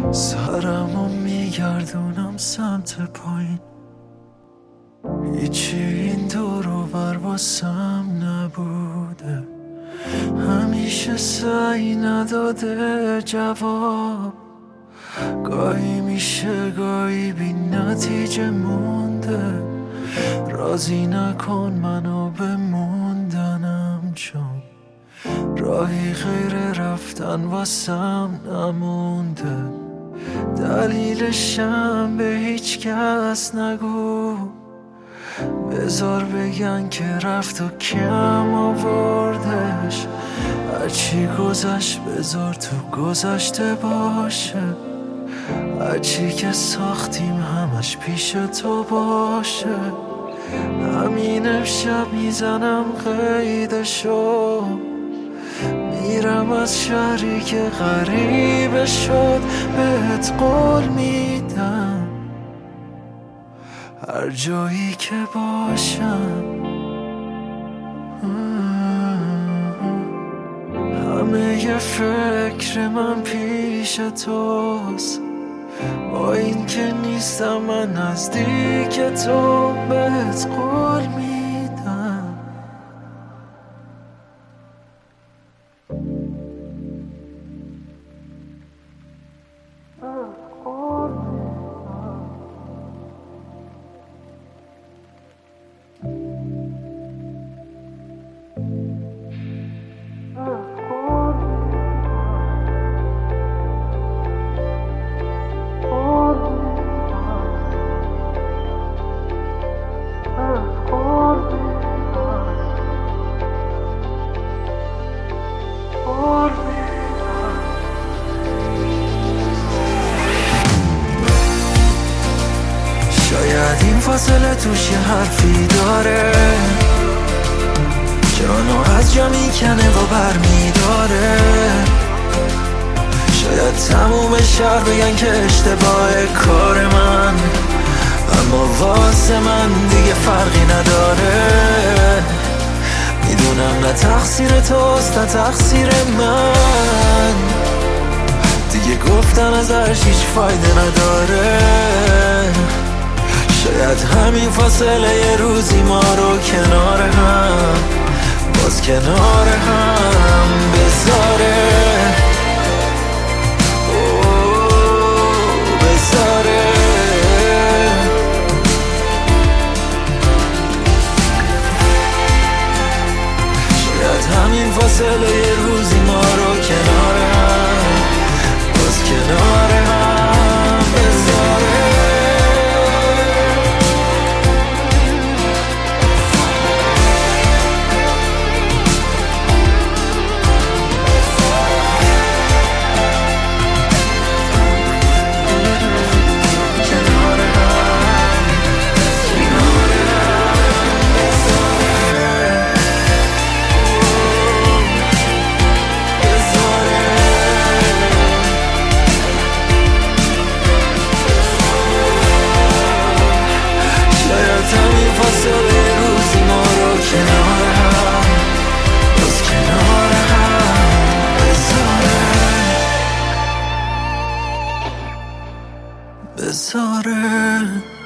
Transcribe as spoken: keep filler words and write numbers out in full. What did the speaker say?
سرمو میگردونم سمت پایین، هیچی این دور و بر واسم نبوده، همیشه سعی نداده جواب، گاهی میشه گاهی بی نتیجه مونده. راضی نکن منو به موندنم، چون راهی غیر رفتن واسم نمونده. دلیلشم به هیچ کس نگو، بذار بگن که رفت و کم آوردش. هرچی گذشت بذار تو گذشته باشه، هرچی که ساختیم همش پیش تو باشه. همین امشب میزنم قیدشو، میرم از شهری که غریبه شد. بهت قول میدم هر جایی که باشم، همه ی فکر من پیش توست. با این که نیستم من نزدیک تو، بهت قول میدم. شاید این فاصله توش یه حرفی داره، جانو از جا میکنه و بر میداره. شاید تموم شهر بگن که اشتباه کار من، اما واسه من دیگه فرقی نداره. میدونم نه تقصیر توست نه تقصیر من، دیگه گفتن ازش هیچ فایده نداره. شاید همین فاصله یه روزی ما رو کنار هم، باز کنار هم بذاره. اوه بذاره. شاید همین فاصله یه روزی ما رو کنار هم، باز کنار هم بذاره. بذاره